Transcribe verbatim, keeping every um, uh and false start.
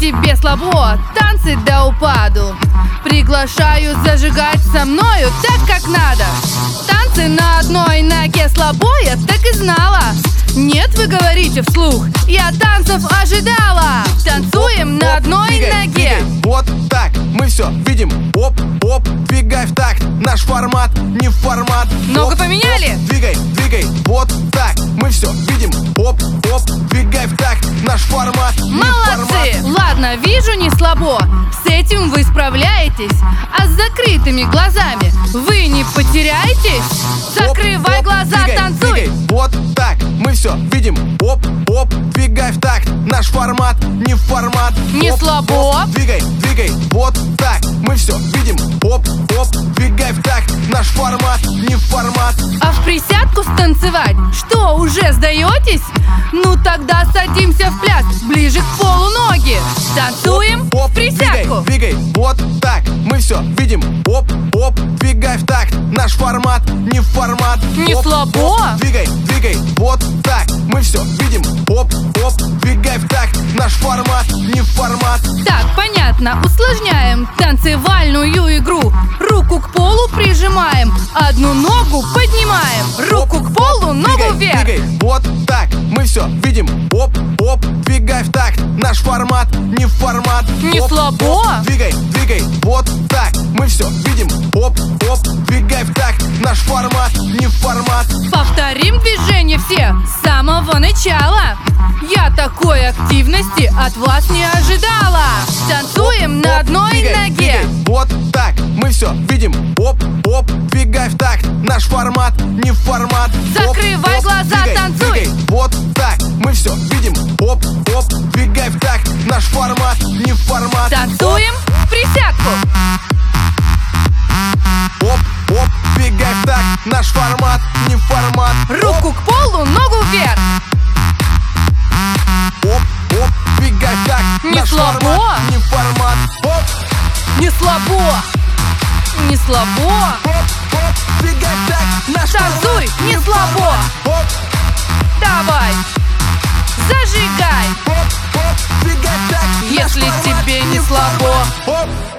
тебе слабо, танцы до упаду, приглашаю зажигать со мною так, как надо. Танцы на одной ноге слабо, я так и знала. Нет, вы говорите вслух, я танцев ожидала. Танцуем на одной двигай, ноге. двигай. Вот так, мы все видим. Оп, оп, двигай в такт. Наш формат не формат. Ногу Оп, поменяли? оп, двигай, двигай, вот так, мы все видим. Оп, оп, двигай в такт. Наш формат не Молодцы! формат. Ладно, вижу, не слабо. С этим вы справляетесь. А с закрытыми глазами вы не потеряетесь? Закрывай Оп, оп, глаза, двигай, танцуй! двигай. Вот так, мы все видим. Оп, оп, двигай в такт. Наш формат не формат. Не Оп, слабо. оп, двигай, двигай, вот так, мы все видим. Оп, оп, двигай в такт. Наш формат не формат. А в присядку станцевать? Что, уже сдаетесь? Ну тогда садимся в пляс, ближе к полу ноги. Танцуем Оп, в присядку. Двигай, двигай, вот так, мы все видим. Оп, оп, двигай в такт. Наш формат не формат. Не Оп, слабо. оп, двигай, двигай, вот так, мы все видим. Оп, оп, двигай в такт. Наш формат не формат. Так, понятно, усложняем танцевальную игру. Руку к полу прижимаем, одну ногу поднимаем. Руку Оп, к полу, оп, ногу двигай, вверх. Двигай, вот так, мы все видим. Оп, оп, двигай в такт. Наш формат не формат. Не Оп, слабо. оп, двигай, двигай, вот так, мы все видим. Оп, оп, двигай в такт. Наш формат не формат. Повторим движение все с самого начала. Я такой активности от вас не ожидала. Танцуем на Оп, одной двигай, ноге. двигай, вот так, мы все видим. Оп, оп, двигай в такт. Наш формат не формат. Закрывай Оп, оп, глаза, двигай, танцуй. двигай, вот так, мы все видим. Оп, оп, двигай в такт. Наш формат не формат. Танцуем в присядку. Оп, оп, двигай в такт. Наш формат не формат. Руку к полу, ногу вверх. Оп, оп, двигай в такт. Не Наш слабо. формат не формат. Оп, Не слабо. Не слабо. оп, оп, двигай в такт. Наш Танцуй, формат не слабо. Оп, Давай. Зажигай. оп, оп, двигай в такт. Наш Если формат тебе не слабо. Оп,